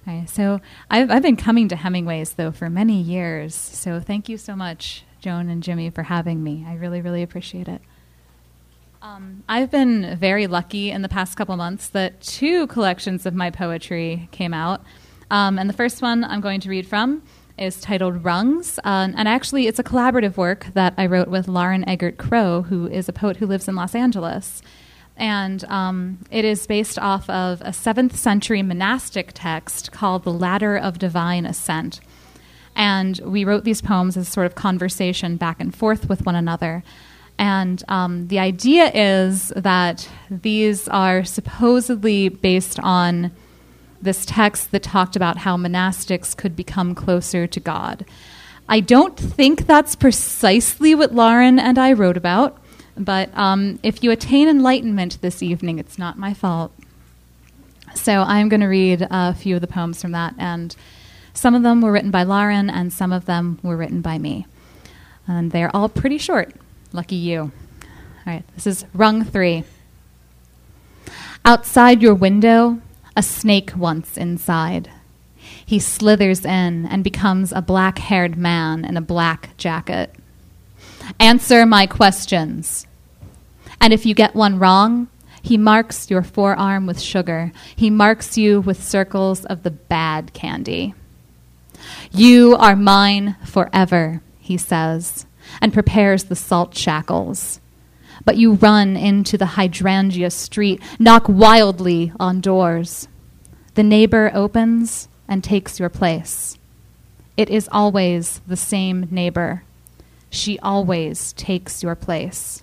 Okay, so I've been coming to Hemingway's, though, for many years. So thank you so much, Joan and Jimmy, for having me. I really, really appreciate it. I've been very lucky in the past couple months that 2 collections of my poetry came out. And the first one I'm going to read from is titled Rungs. And actually, it's a collaborative work that I wrote with Lauren Eggert Crow, who is a poet who lives in Los Angeles. And it is based off of a 7th century monastic text called The Ladder of Divine Ascent. And we wrote these poems as sort of conversation back and forth with one another. And the idea is that these are supposedly based on this text that talked about how monastics could become closer to God. I don't think that's precisely what Lauren and I wrote about, but if you attain enlightenment this evening, it's not my fault. So I'm going to read a few of the poems from that, and some of them were written by Lauren, and some of them were written by me. And they're all pretty short. Lucky you. All right, this is Rung 3. Outside your window, a snake once inside. He slithers in and becomes a black-haired man in a black jacket. Answer my questions. And if you get one wrong, he marks your forearm with sugar. He marks you with circles of the bad candy. You are mine forever, he says, and prepares the salt shackles. But you run into the hydrangea street, knock wildly on doors. The neighbor opens and takes your place. It is always the same neighbor. She always takes your place.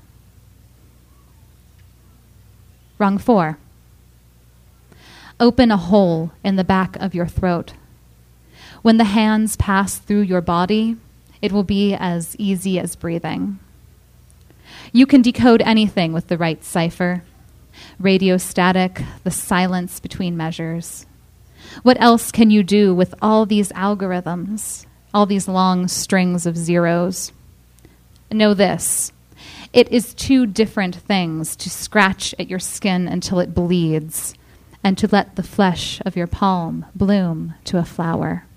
Rung 4. Open a hole in the back of your throat. When the hands pass through your body, it will be as easy as breathing. You can decode anything with the right cipher. Radio static, the silence between measures. What else can you do with all these algorithms, all these long strings of zeros? Know this. It is 2 different things to scratch at your skin until it bleeds and to let the flesh of your palm bloom to a flower.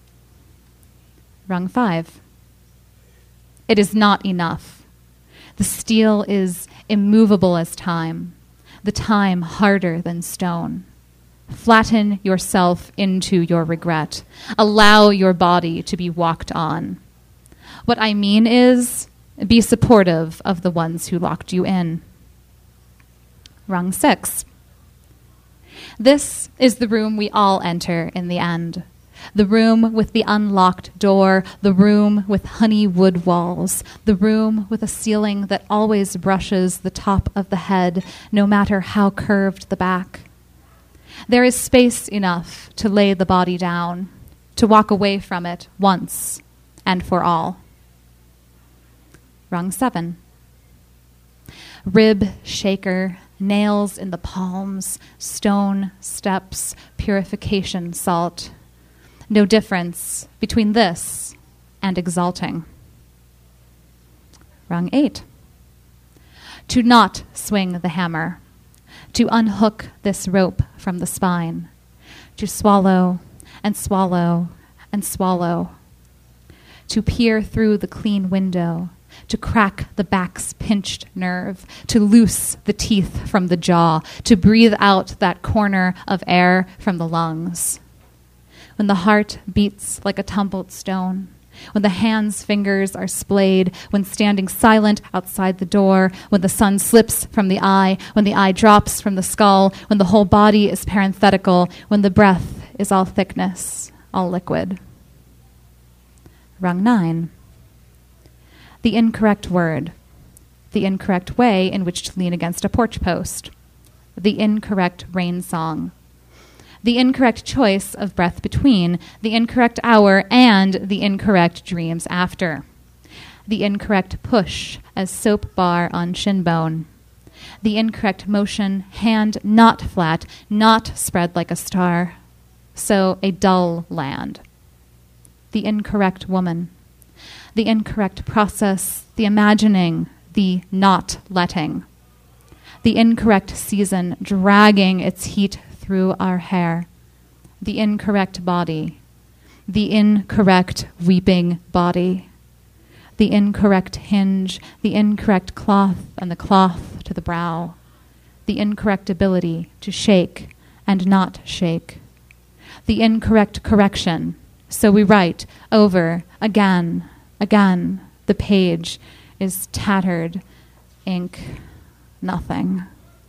Rung 5. It is not enough. The steel is immovable as time, the time harder than stone. Flatten yourself into your regret. Allow your body to be walked on. What I mean is, be supportive of the ones who locked you in. Rung 6. This is the room we all enter in the end. The room with the unlocked door, the room with honey wood walls, the room with a ceiling that always brushes the top of the head, no matter how curved the back. There is space enough to lay the body down, to walk away from it once and for all. Rung 7. Rib shaker, nails in the palms, stone steps, purification salt. No difference between this and exalting. Rung 8. To not swing the hammer, to unhook this rope from the spine, to swallow and swallow and swallow, to peer through the clean window, to crack the back's pinched nerve, to loose the teeth from the jaw, to breathe out that corner of air from the lungs. When the heart beats like a tumbled stone, when the hand's fingers are splayed, when standing silent outside the door, when the sun slips from the eye, when the eye drops from the skull, when the whole body is parenthetical, when the breath is all thickness, all liquid. Rung 9. The incorrect word, the incorrect way in which to lean against a porch post, the incorrect rain song, the incorrect choice of breath between, the incorrect hour, and the incorrect dreams after, the incorrect push as soap bar on shin bone, the incorrect motion, hand not flat, not spread like a star, so a dull land, the incorrect woman, the incorrect process, the imagining, the not letting, the incorrect season dragging its heat through our hair, the incorrect body, the incorrect weeping body, the incorrect hinge, the incorrect cloth and the cloth to the brow, the incorrect ability to shake and not shake, the incorrect correction. So we write over again, again. The page is tattered, ink, nothing.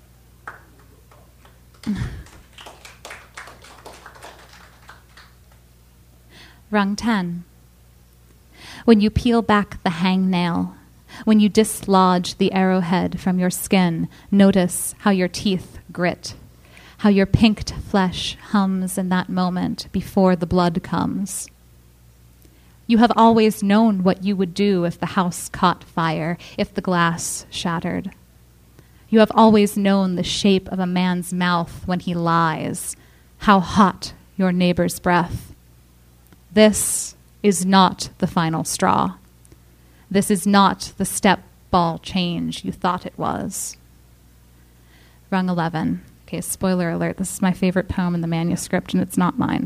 Rung 10. When you peel back the hangnail, when you dislodge the arrowhead from your skin, notice how your teeth grit, how your pinked flesh hums in that moment before the blood comes. You have always known what you would do if the house caught fire, if the glass shattered. You have always known the shape of a man's mouth when he lies, how hot your neighbor's breath. This is not the final straw. This is not the step ball change you thought it was. Rung 11. Okay, spoiler alert, this is my favorite poem in the manuscript, and it's not mine.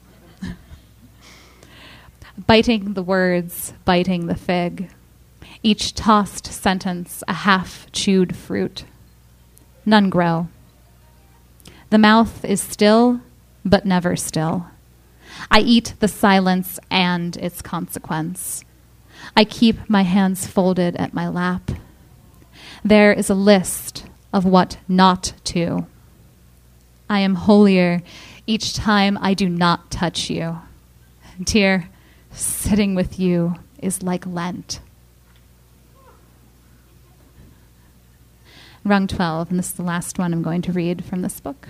Biting the words, biting the fig. Each tossed sentence a half-chewed fruit. None grow. The mouth is still, but never still. I eat the silence and its consequence. I keep my hands folded at my lap. There is a list of what not to. I am holier each time I do not touch you. Dear, sitting with you is like Lent. Rung 12, and this is the last one I'm going to read from this book.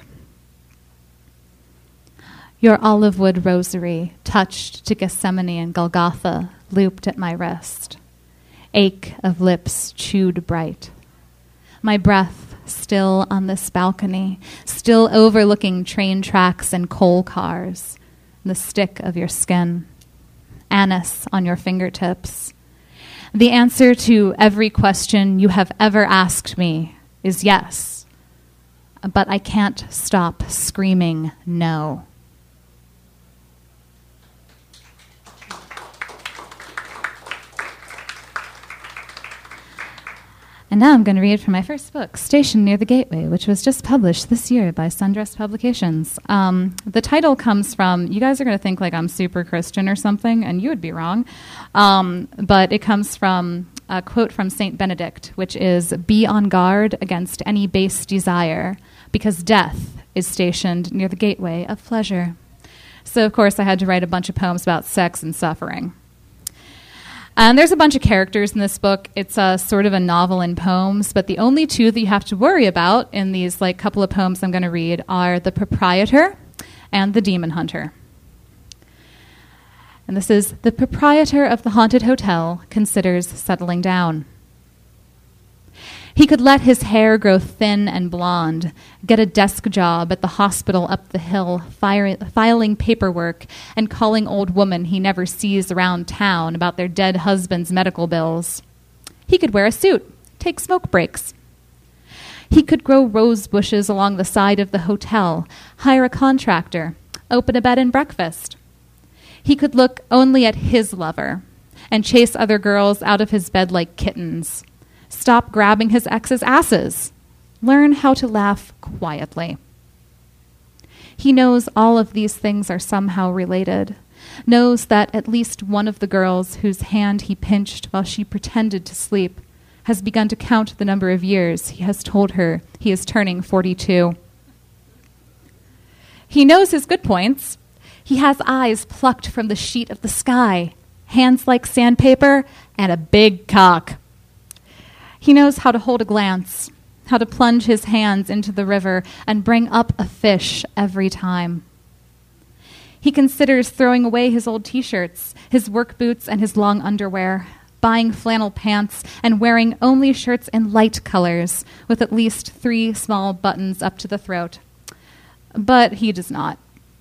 Your olive wood rosary, touched to Gethsemane and Golgotha, looped at my wrist. Ache of lips chewed bright. My breath still on this balcony, still overlooking train tracks and coal cars, the stick of your skin, anise on your fingertips. The answer to every question you have ever asked me is yes, but I can't stop screaming no. And now I'm going to read from my first book, Stationed Near the Gateway, which was just published this year by Sundress Publications. The title comes from, you guys are going to think like I'm super Christian or something, and you would be wrong, but it comes from a quote from Saint Benedict, which is, "Be on guard against any base desire, because death is stationed near the gateway of pleasure." So, of course, I had to write a bunch of poems about sex and suffering. And there's a bunch of characters in this book. It's a sort of a novel in poems, but the only two that you have to worry about in these couple of poems I'm going to read are the proprietor and the demon hunter. And this is, the proprietor of the haunted hotel considers settling down. He could let his hair grow thin and blonde, get a desk job at the hospital up the hill, filing paperwork and calling old women he never sees around town about their dead husband's medical bills. He could wear a suit, take smoke breaks. He could grow rose bushes along the side of the hotel, hire a contractor, open a bed and breakfast. He could look only at his lover and chase other girls out of his bed like kittens. Stop grabbing his ex's asses. Learn how to laugh quietly. He knows all of these things are somehow related, knows that at least one of the girls whose hand he pinched while she pretended to sleep has begun to count the number of years he has told her he is turning 42. He knows his good points. He has eyes plucked from the sheet of the sky, hands like sandpaper, and a big cock. He knows how to hold a glance, how to plunge his hands into the river and bring up a fish every time. He considers throwing away his old T-shirts, his work boots, and his long underwear, buying flannel pants and wearing only shirts in light colors with at least 3 small buttons up to the throat. But he does not.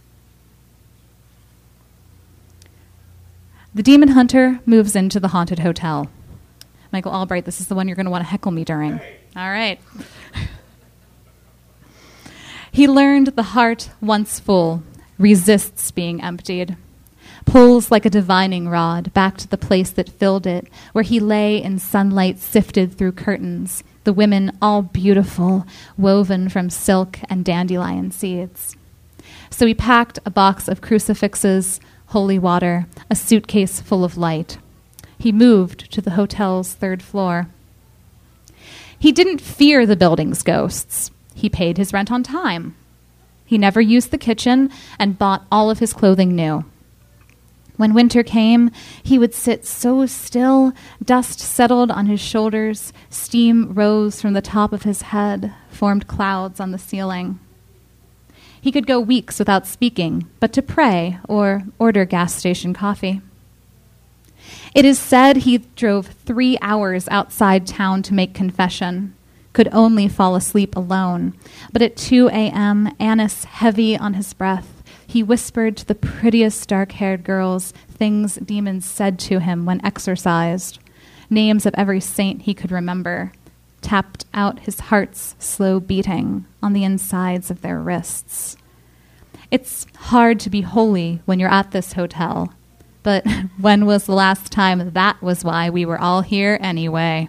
The demon hunter moves into the haunted hotel. Michael Albright, this is the one you're going to want to heckle me during. All right. He learned the heart once full, resists being emptied, pulls like a divining rod back to the place that filled it, where he lay in sunlight sifted through curtains, the women all beautiful, woven from silk and dandelion seeds. So he packed a box of crucifixes, holy water, a suitcase full of light. He moved to the hotel's third floor. He didn't fear the building's ghosts. He paid his rent on time. He never used the kitchen and bought all of his clothing new. When winter came, he would sit so still, dust settled on his shoulders, steam rose from the top of his head, formed clouds on the ceiling. He could go weeks without speaking, but to pray or order gas station coffee. It is said he drove 3 hours outside town to make confession, could only fall asleep alone, but at 2 a.m., anise heavy on his breath, he whispered to the prettiest dark-haired girls things demons said to him when exorcised, names of every saint he could remember, tapped out his heart's slow beating on the insides of their wrists. It's hard to be holy when you're at this hotel, but when was the last time that was why we were all here anyway?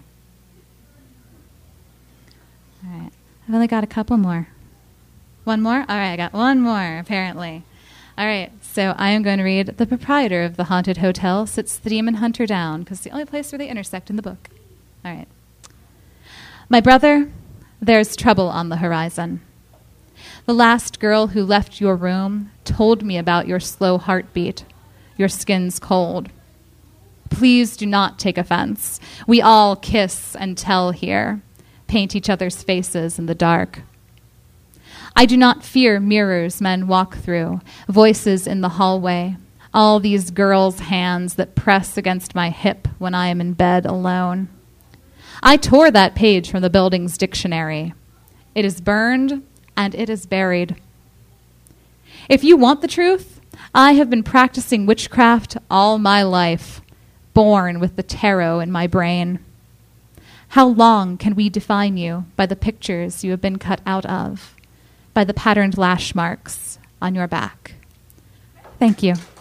All right, I've only got a couple more. One more? All right, I got one more, apparently. All right, so I am going to read The Proprietor of the Haunted Hotel Sits the Demon Hunter Down, because it's the only place where they intersect in the book. All right. My brother, there's trouble on the horizon. The last girl who left your room told me about your slow heartbeat, your skin's cold. Please do not take offense. We all kiss and tell here, paint each other's faces in the dark. I do not fear mirrors men walk through, voices in the hallway, all these girls' hands that press against my hip when I am in bed alone. I tore that page from the building's dictionary. It is burned and it is buried. If you want the truth, I have been practicing witchcraft all my life, born with the tarot in my brain. How long can we define you by the pictures you have been cut out of? By the patterned lash marks on your back. Thank you.